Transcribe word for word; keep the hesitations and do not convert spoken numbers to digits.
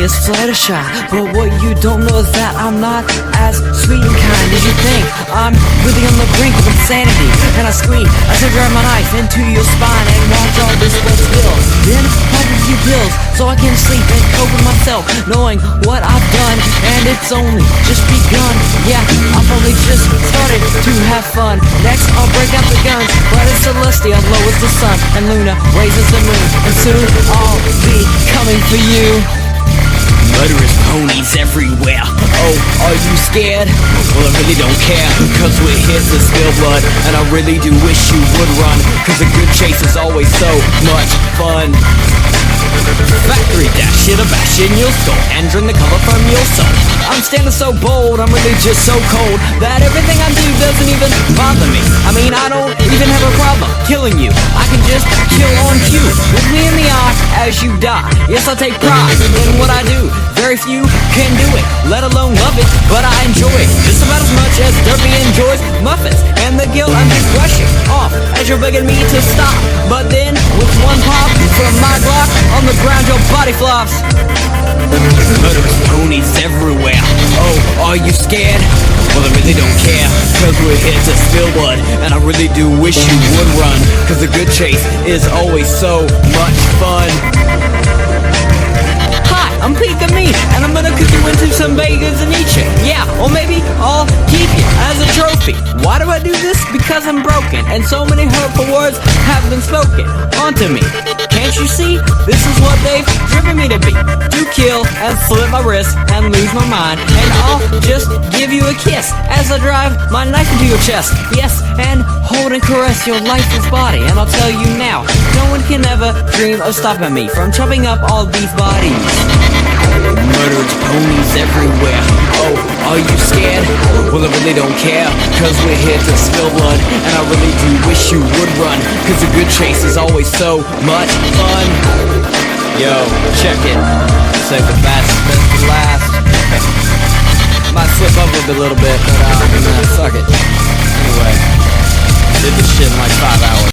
is Fluttershy, but what you don't know is that I'm not as sweet and kind as you think. I'm really on the brink of insanity, and I scream as I drive my knife into your spine and watch all this blood spill. Then pop a few pills so I can sleep and cope with myself, knowing what I've done, and it's only just begun. Yeah, I've only just started to have fun. Next I'll break out the guns, bright as Celestia, low as the sun, and Luna raises the moon, and soon I'll be coming for you. Murderous ponies everywhere. Oh, are you scared? Well, I really don't care, cause we're here to spill blood. And I really do wish you would run, cause a good chase is always so much fun. Factory dash it a bash in your skull, and drain the color from your soul. I'm standing so bold, I'm really just so cold, that everything I do doesn't even bother me. I mean, I don't even have a problem killing you. I can just kill on cue, with me in the eye as you die. Yes, I take pride in what I do. Very few can do it, let alone love it, but I enjoy it just about as much as Derpy enjoys muffins. And the guilt I'm just brushing off as you're begging me to stop. But then, with one pop from my Glock, on the ground your body flops. Murderous ponies everywhere. Oh, are you scared? Well, I really don't care, cause we're here to spill blood. And I really do wish you would run, cause a good chase is always so much fun. I'm Pika Me, and I'm gonna cook you into some bagels and eat you. Yeah, or maybe I'll keep you as a trophy. Why do I do this? Because I'm broken, and so many hurtful words have been spoken onto me. Can't you see? This is what they've driven me to be. To kill and slit my wrist and lose my mind. And I'll just give you a kiss as I drive my knife into your chest. Yes, and hold and caress your lifeless body. And I'll tell you now, no one can ever dream of stopping me from chopping up all these bodies. Murderous ponies everywhere. Oh, are you scared? Well, I really don't care, cause we're here to spill blood. And I really do wish you would run, cause a good chase is always so much fun. Yo, check it. Save the best, best for last. Might slip up a little bit, but uh, nah, suck it. Anyway, did this shit in like five hours.